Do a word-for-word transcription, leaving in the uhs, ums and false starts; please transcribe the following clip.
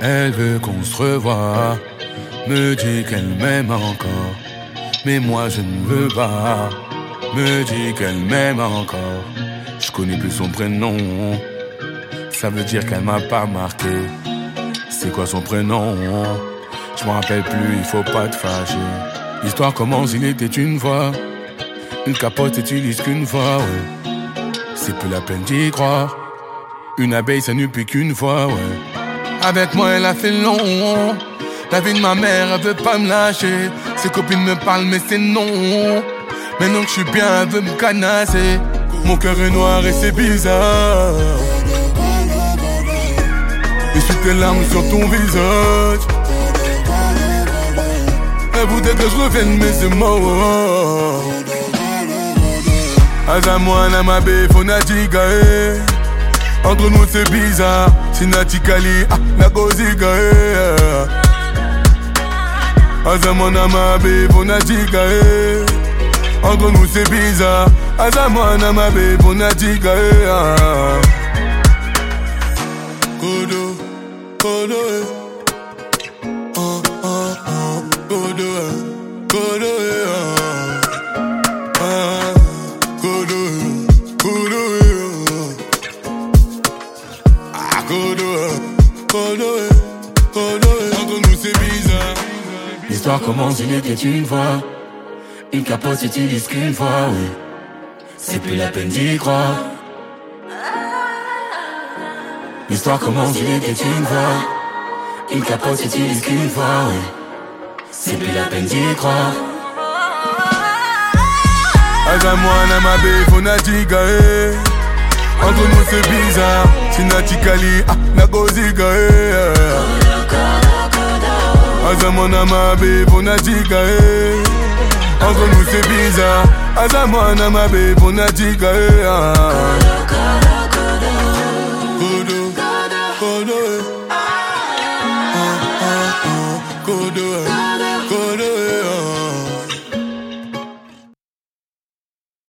Elle veut qu'on se revoie, me dit qu'elle m'aime encore, mais moi je ne veux pas. Me dit qu'elle m'aime encore, je connais plus son prénom, ça veut dire qu'elle m'a pas marqué. C'est quoi son prénom? Je m'en rappelle plus, il faut pas te fâcher. L'histoire commence, il était une fois. Une capote s'utilise qu'une fois, ouais. C'est plus la peine d'y croire. Une abeille ça n'eut plus qu'une fois, ouais. Avec moi elle a fait long. La vie de ma mère elle veut pas me lâcher. Ses copines me parlent mais c'est non. Maintenant que je suis bien elle veut me canasser. Mon cœur est noir et c'est bizarre. Et sur tes larmes sur ton visage. Elle voudrait que je revienne mais c'est mort. Azamwana ma befona digae. Entre nous c'est bizarre. Sinatikali ah la gozigae. Azamwana ma befona digae. Entre nous c'est bizarre. Azamwana ma befona digae. Kodo, kodo, oh oh oh, kodo, kodo, ah, kodo, kodo, ah, kodo, kodo, kodo. Entre nous c'est bizarre. L'histoire commence, il était une fois. Une capote s'utilise qu'une fois, oui. C'est plus la peine d'y croire. L'histoire commence, il était une fois. Une capote s'utilise qu'une fois, oui. C'est plus la peine d'y croire. Azamwana ma befona digae. Entre nous c'est bizarre. Sinatikali ah la gozigae. Azamwana ma befona digae. Entre nous c'est bizarre. Azamwana ma befona digae. Kodo, kodo, ah ah ah, kodo.